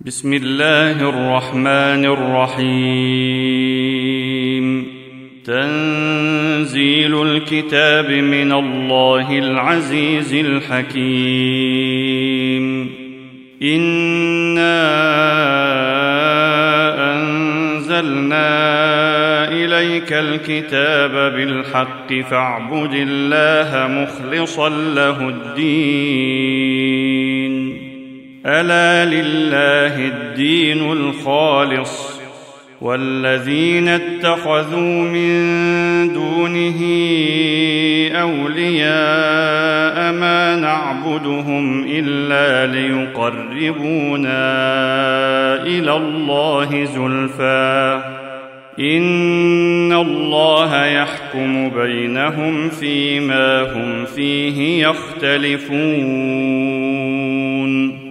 بسم الله الرحمن الرحيم. تنزيل الكتاب من الله العزيز الحكيم. إنا أنزلنا إليك الكتاب بالحق فاعبد الله مخلصا له الدين. ألا لله الدين الخالص والذين اتخذوا من دونه أولياء ما نعبدهم إلا ليقربونا إلى الله زلفى إن الله يحكم بينهم فيما هم فيه يختلفون.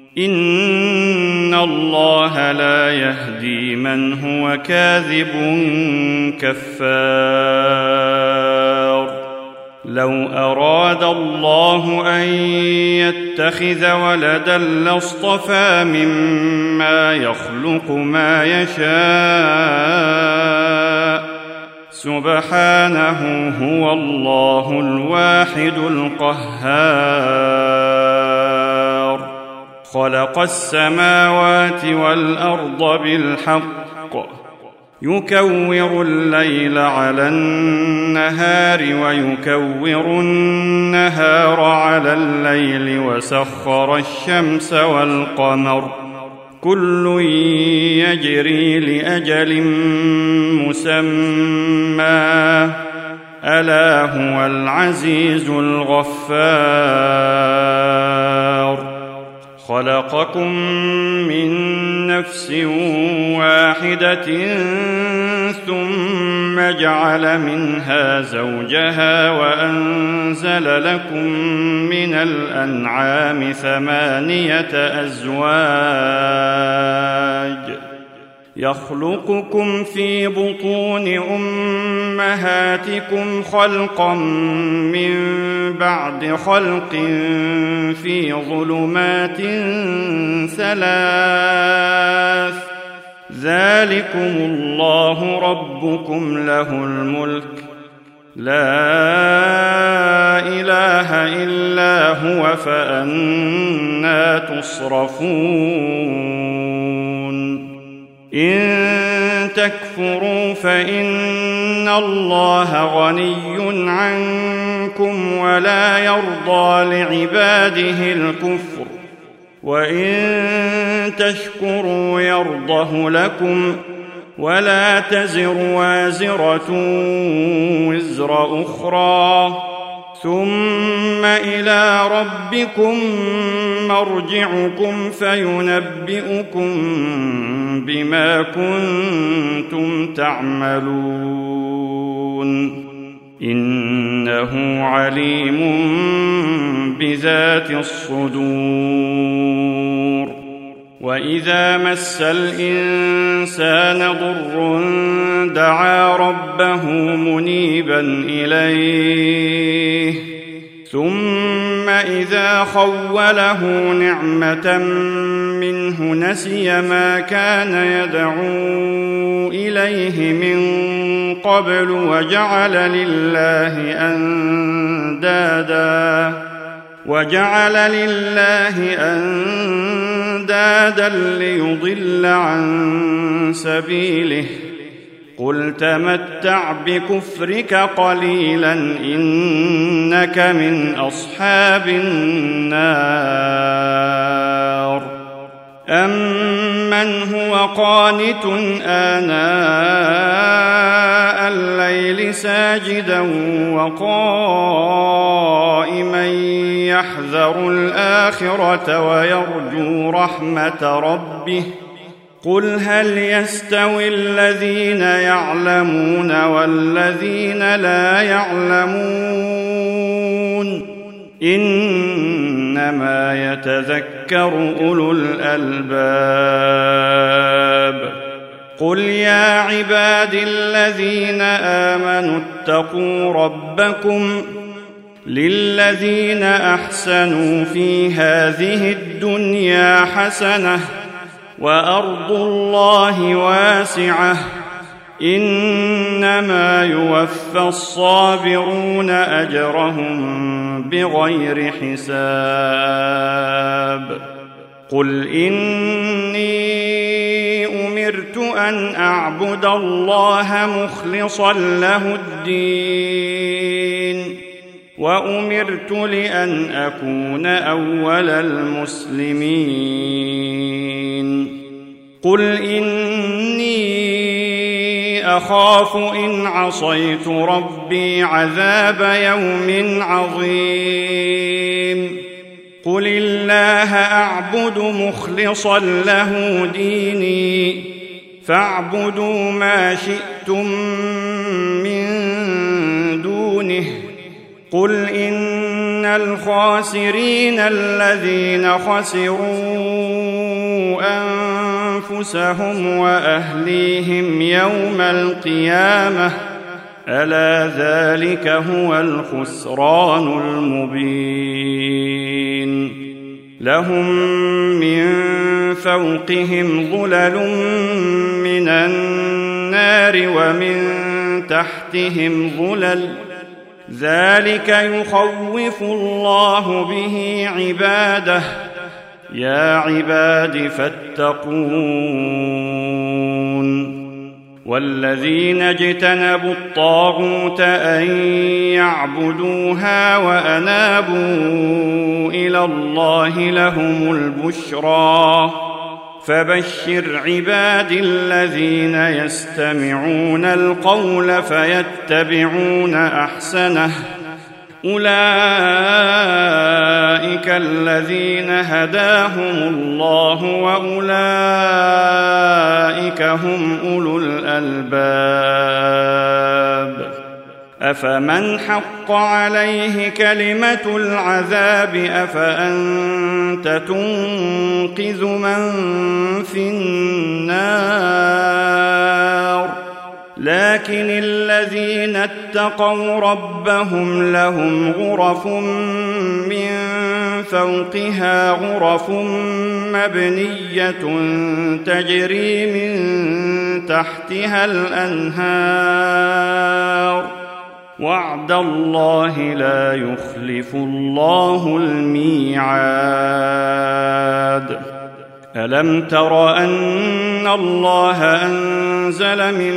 إن الله لا يهدي من هو كاذب كفار. لو أراد الله أن يتخذ ولدا لاصطفى مما يخلق ما يشاء سبحانه هو الله الواحد القهار. خلق السماوات والأرض بالحق يكور الليل على النهار ويكور النهار على الليل وسخر الشمس والقمر كل يجري لأجل مسمى ألا هو العزيز الغفار. خلقكم من نفس واحدة ثم جعل منها زوجها وأنزل لكم من الأنعام 8 أزواج يخلقكم في بطون أمهاتكم خلقا من بعد خلق في ظلمات 3 ذلكم الله ربكم له الملك لا إله إلا هو فأنى تصرفون. إن تكفروا فإن الله غني عنكم ولا يرضى لعباده الكفر وإن تشكروا يرضه لكم ولا تزر وازرة وزر أخرى ثم إلى ربكم مرجعكم فينبئكم بما كنتم تعملون إنه عليم بذات الصدور. وإذا مس الإنسان ضر دعا ربه منيبا إليه ثم إذا خوله نعمة منه نسي ما كان يدعو إليه من قبل وجعل لله أندادا ليضل عن سبيله قل تمتع بكفرك قليلا إنك من أصحاب النار. أمن هو قانت آناء الليل ساجدا وقائما يحذر الآخرة ويرجو رحمة ربه قل هل يستوي الذين يعلمون والذين لا يعلمون إنما يتذكر أولو الألباب. قل يا عباد الذين آمنوا اتقوا ربكم للذين أحسنوا في هذه الدنيا حسنة وأرض الله واسعة إنما يوفى الصابرون أجرهم بغير حساب قل إني أمرت أن أعبد الله مخلصا له الدين وأمرت لأن أكون أول المسلمين قل إني أخاف إن عصيت ربي عذاب يوم عظيم قل الله أعبد مخلصا له ديني فاعبدوا ما شئتم من دونه قل إن الخاسرين الذين خسروا أنفسهم وأهليهم يوم القيامة ألا ذلك هو الخسران المبين لهم من فوقهم ظلل من النار ومن تحتهم ظلل ذلك يخوف الله به عباده يا عباد فاتقون والذين اجتنبوا الطاغوت أن يعبدوها وأنابوا إلى الله لهم البشرى فبشر عبادي الذين يستمعون القول فيتبعون أحسنه أولئك الذين هداهم الله وأولئك هم أولو الألباب أفمن حق عليه كلمة العذاب أفأنت تنقذ من في النار لكن الذين اتقوا ربهم لهم غرف من فوقها غرف مبنية تجري من تحتها الأنهار وعد الله لا يخلف الله الميعاد ألم تر أن الله أنزل من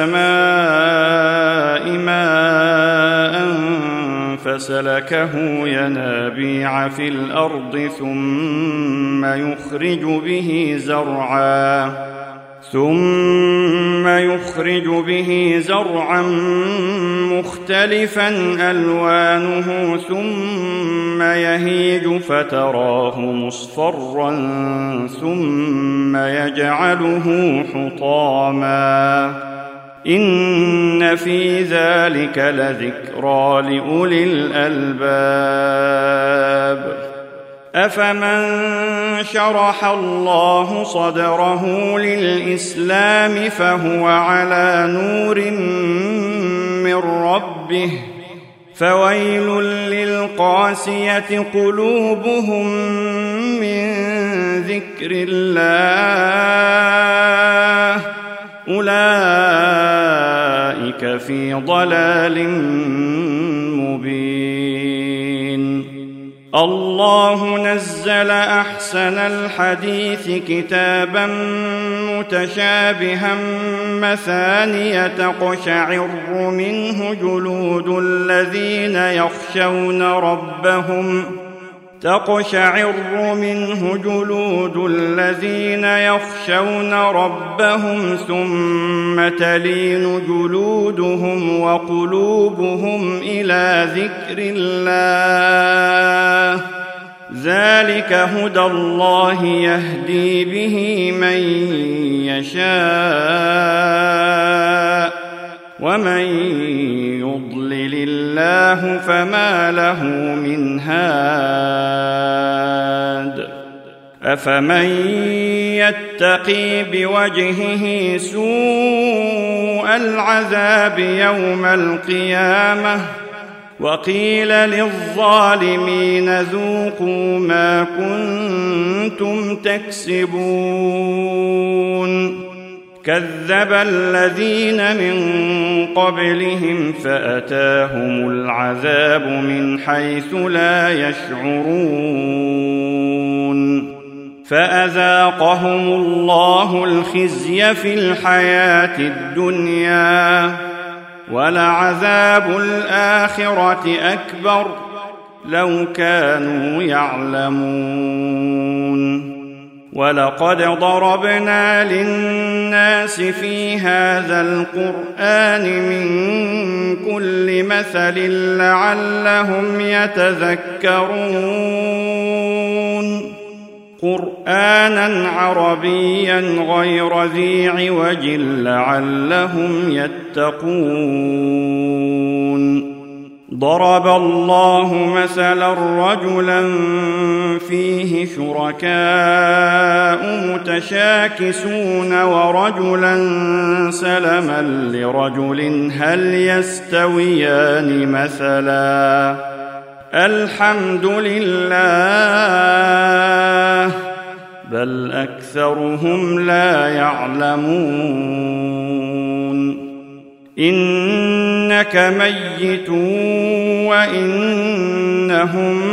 السماء ماء فسلكه ينابيع في الأرض ثم يخرج به زرعا مختلفا ألوانه ثم يهيج فتراه مصفرا ثم يجعله حطاما إن في ذلك لذكرى لأولي الألباب أفمن شرح الله صدره للإسلام فهو على نور من ربه فويل للقاسية قلوبهم من ذكر الله أولئك في ضلال مبين الله نزل أحسن الحديث كتابا متشابها مثانية تقشعر منه جلود الذين يخشون ربهم ثم تلين جلودهم وقلوبهم إلى ذكر الله ذلك هدى الله يهدي به من يشاء ومن يضلل الله فما له من هاد أفمن يتقي بوجهه سوء العذاب يوم القيامة وقيل للظالمين ذوقوا ما كنتم كنتم تكسبون كذب الذين من قبلهم فأتاهم العذاب من حيث لا يشعرون فأذاقهم الله الخزي في الحياة الدنيا ولعذاب الآخرة أكبر لو كانوا يعلمون ولقد ضربنا للناس في هذا القرآن من كل مثل لعلهم يتذكرون قرآنا عربيا غير ذي عوج لعلهم يتقون ضرب الله مثلا رجلا فيه شركاء متشاكسون ورجلا سلما لرجل هل يستويان مثلا الحمد لله بل أكثرهم لا يعلمون إنك ميت وإنهم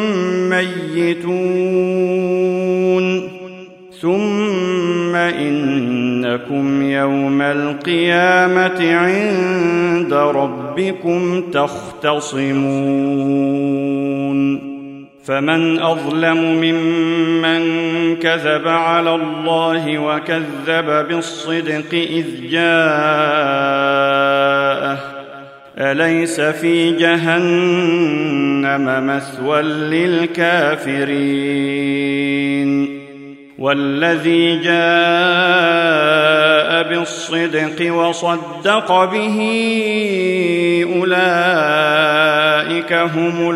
ميتون ثم إنكم يوم القيامة عند ربكم تختصمون فمن أظلم ممن كذب على الله وكذب بالصدق إذ جاءه أليس في جهنم مثوى للكافرين والذي جاء بالصدق وصدق به أولئك هم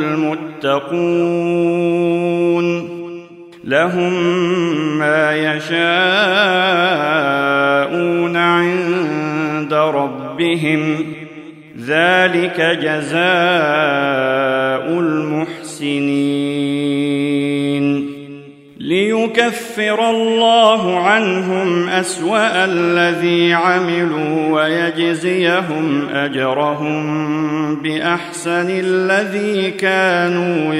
المتقون لهم ما يشاءون عند ربهم ذلك جزاء المحسنين ليكفر الله عنهم أسوأ الذي عملوا ويجزيهم أجرهم بأحسن الذي كانوا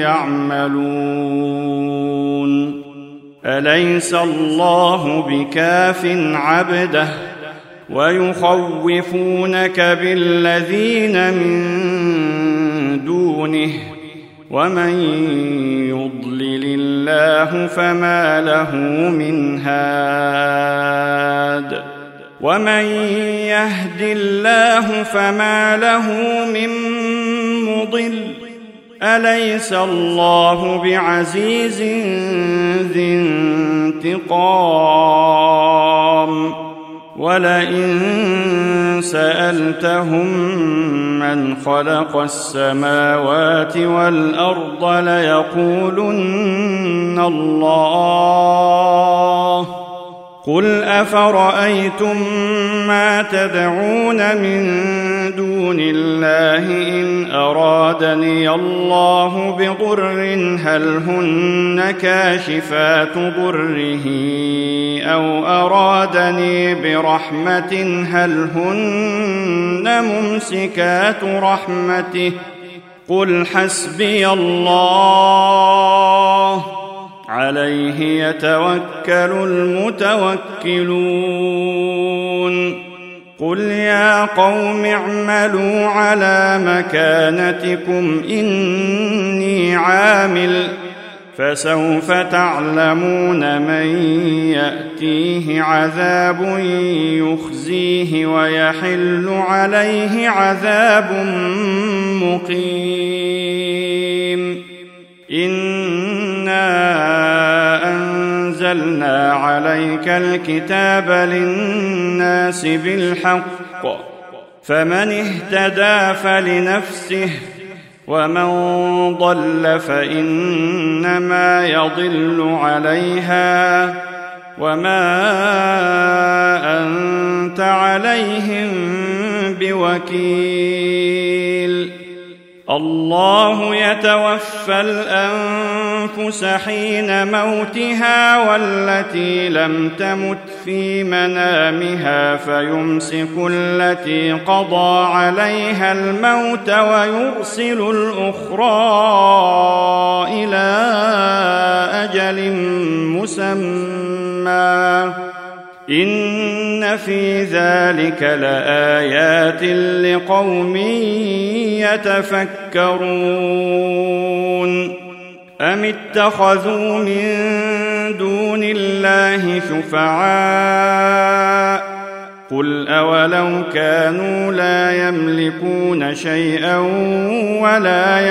يعملون أليس الله بكاف عبده ويخوفونك بالذين من دونه ومن يضلل الله فما له من هاد ومن يهد الله فما له من مضل أليس الله بعزيز ذي انتقام ولئن سألتهم من خلق السماوات والأرض ليقولن الله قل أفرأيتم ما تدعون من دون الله إن أرادني الله بضر هل هن كاشفات ضره أو أرادني برحمة هل هن ممسكات رحمته قل حسبي الله عليه يتوكل المتوكلون قل يا قوم اعملوا على مكانتكم إني عامل فسوف تعلمون من يأتيه عذاب يخزيه ويحل عليه عذاب مقيم إنا أنزلنا عليك الكتاب للناس بالحق فمن اهتدى فلنفسه ومن ضل فإنما يضل عليها وما أنت عليهم بوكيل الله يتوفى الأنفس حين موتها والتي لم تمت في منامها فيمسك التي قضى عليها الموت ويرسل الأخرى إلى أجل مسمى إن في ذلك لآيات لقوم يتفكرون أم اتخذوا من دون الله شفعاء قل أولو كانوا لا يملكون شيئا ولا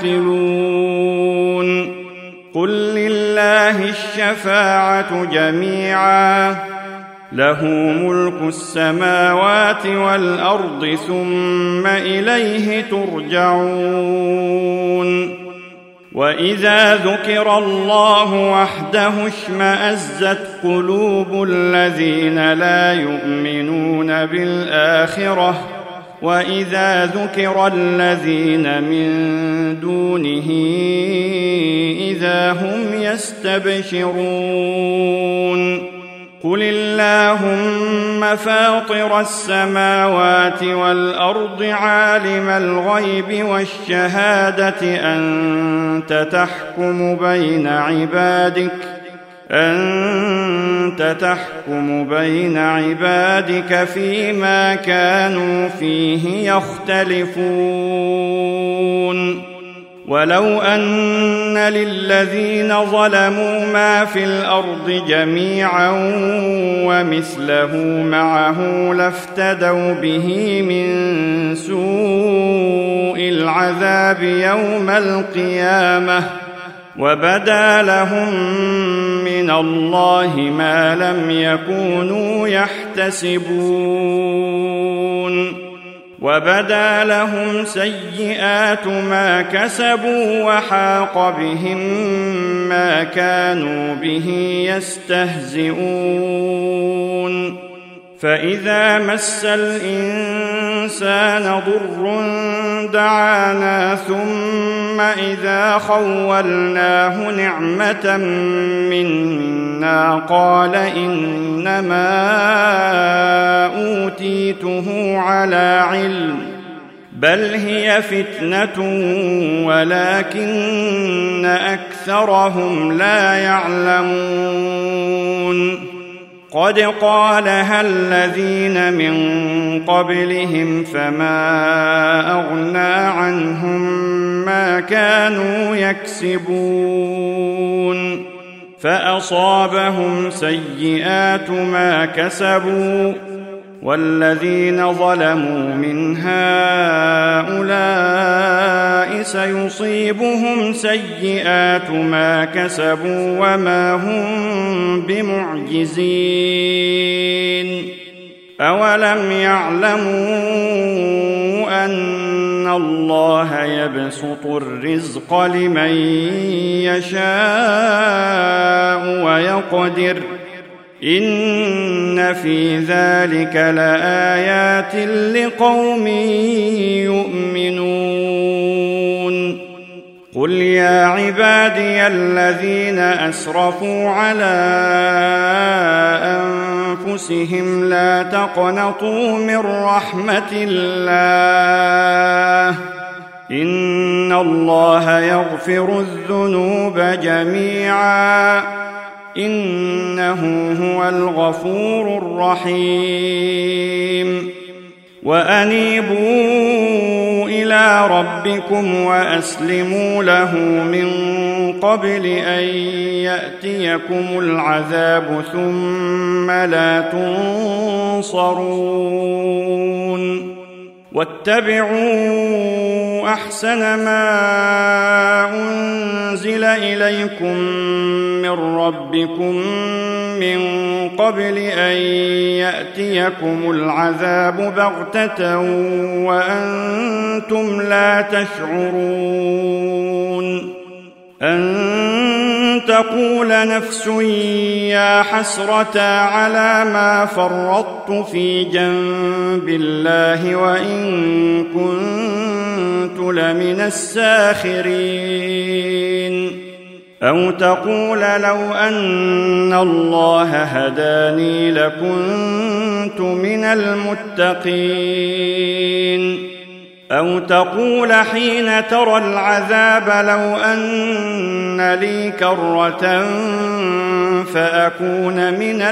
يعقلون قل لله الشفاعة جميعا له ملك السماوات والأرض ثم إليه ترجعون وإذا ذكر الله وحده اشمأزت قلوب الذين لا يؤمنون بالآخرة وإذا ذكر الذين من دونه إذا هم يستبشرون قل اللهم فاطر السماوات والأرض عالم الغيب والشهادة أنت تحكم بين عبادك فيما كانوا فيه يختلفون ولو أن للذين ظلموا ما في الأرض جميعا ومثله معه لافتدوا به من سوء العذاب يوم القيامة وبدا لهم من الله ما لم يكونوا يحتسبون وبدا لهم سيئات ما كسبوا وحاق بهم ما كانوا به يستهزئون فإذا مس الإنسان ضر دعانا ثم إذا خولناه نعمة منا قال إنما أوتيته على علم بل هي فتنة ولكن أكثرهم لا يعلمون قد قالها الذين من قبلهم فما أغنى عنهم ما كانوا يكسبون فأصابهم سيئات ما كسبوا والذين ظلموا من هؤلاء سيصيبهم سيئات ما كسبوا وما هم بمعجزين أولم يعلموا أن الله يبسط الرزق لمن يشاء ويقدر إن في ذلك لآيات لقوم يؤمنون قل يا عبادي الذين أسرفوا على أنفسهم لا تقنطوا من رحمة الله إن الله يغفر الذنوب جميعا إنه هو الغفور الرحيم وأنيبوا إلى ربكم وأسلموا له من قبل أن يأتيكم العذاب ثم لا تنصرون واتبعوا أحسن ما أنزل إليكم من ربكم من قبل أن يأتيكم العذاب بغتة وأنتم لا تشعرون أن تقول نفس يا حسرة على ما فرطت في جنب الله وإن كنت لمن الساخرين أو تقول لو أن الله هداني لكنت من المتقين أو تقول حين ترى العذاب لو أن لي كرة فأكون من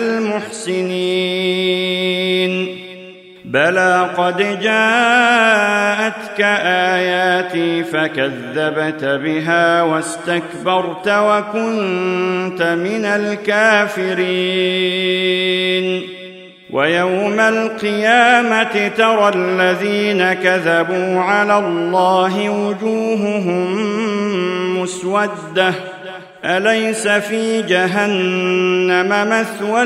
المحسنين بلى قد جاءتك آياتي فكذبت بها واستكبرت وكنت من الكافرين ويوم القيامة ترى الذين كذبوا على الله وجوههم مسودة أليس في جهنم مثوى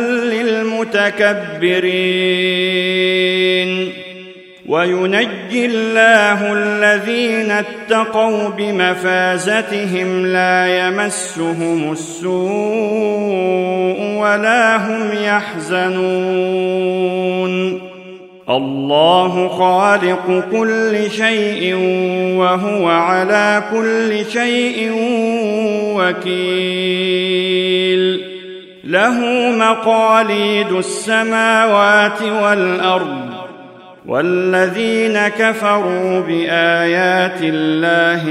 للمتكبرين وينجي الله الذين اتقوا بمفازتهم لا يمسهم السوء ولا هم يحزنون الله خالق كل شيء وهو على كل شيء وكيل له مقاليد السماوات والأرض والذين كفروا بآيات الله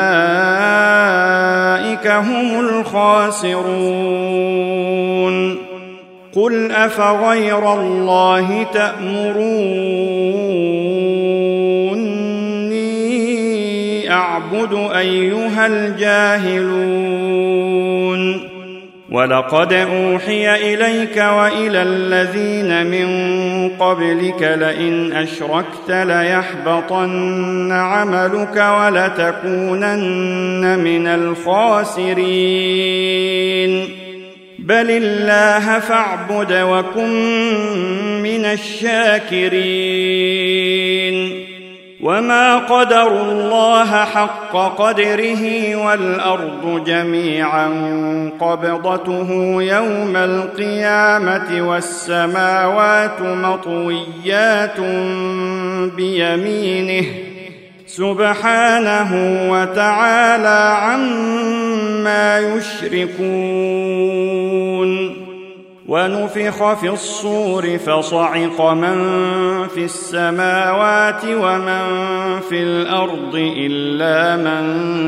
أولئك هم الخاسرون قل أفغير الله تأمروني أعبد أيها الجاهلون ولقد أوحي إليك وإلى الذين من قبلك لئن أشركت ليحبطن عملك ولتكونن من الخاسرين بل الله فاعبد وكن من الشاكرين وما قدروا الله حق قدره والأرض جميعا قبضته يوم القيامة والسماوات مطويات بيمينه سبحانه وتعالى عما يشركون ونفخ في الصور فصعق من في السماوات ومن في الأرض إلا من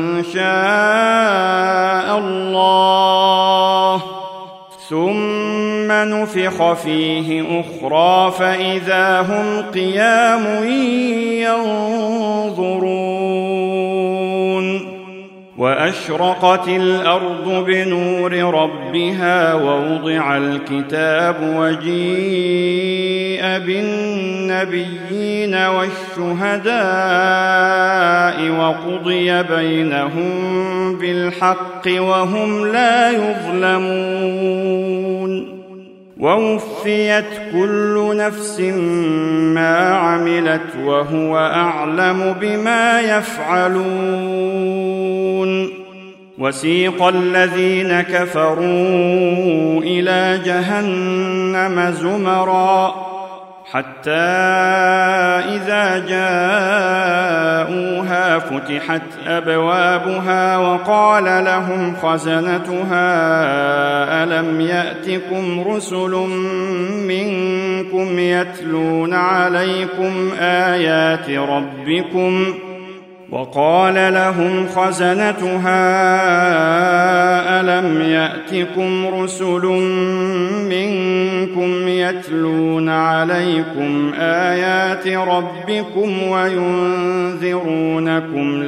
شاء الله ثم نفخ فيه أخرى فإذا هم قيام ينظرون وأشرقت الأرض بنور ربها ووضع الكتاب وجيء بالنبيين والشهداء وقضي بينهم بالحق وهم لا يظلمون ووفيت كل نفس ما عملت وهو أعلم بما يفعلون وسيق الذين كفروا إلى جهنم زمرا حتى إذا جاءوها فتحت أبوابها وقال لهم خزنتها ألم يأتكم رسل منكم يتلون عليكم آيات ربكم وقال لهم خزنتها ألم يأتكم رسل منكم يتلون عليكم آيات ربكم وينذرونكم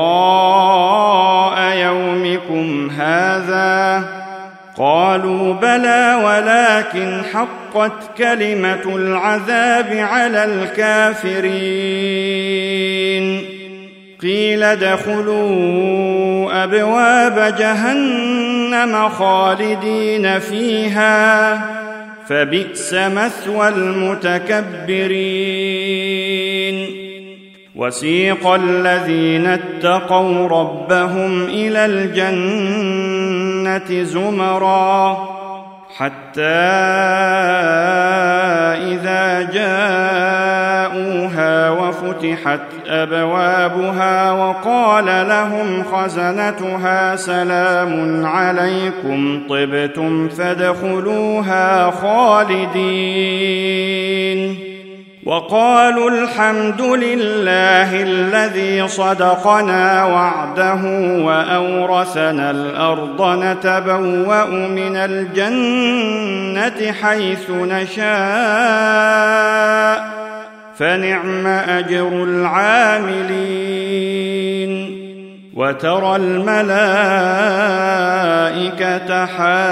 لقاء يومكم هذا قالوا بلى ولكن حقت كلمة العذاب على الكافرين قيل ادخلوا أبواب جهنم خالدين فيها فبئس مثوى المتكبرين وسيق الذين اتقوا ربهم إلى الجنة الجنة زمرا حتى إذا جاءوها وفتحت أبوابها وقال لهم خزنتها سلام عليكم طبتم فادخلوها خالدين وقالوا الحمد لله الذي صدقنا وعده وأورثنا الأرض نتبوأ من الجنة حيث نشاء فنعم أجر العاملين وترى الملائكة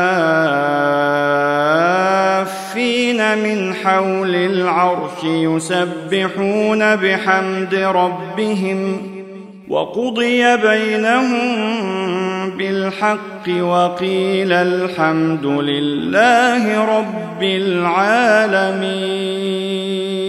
حافين من حول العرش يسبحون بحمد ربهم وقضي بينهم بالحق وقيل الحمد لله رب العالمين.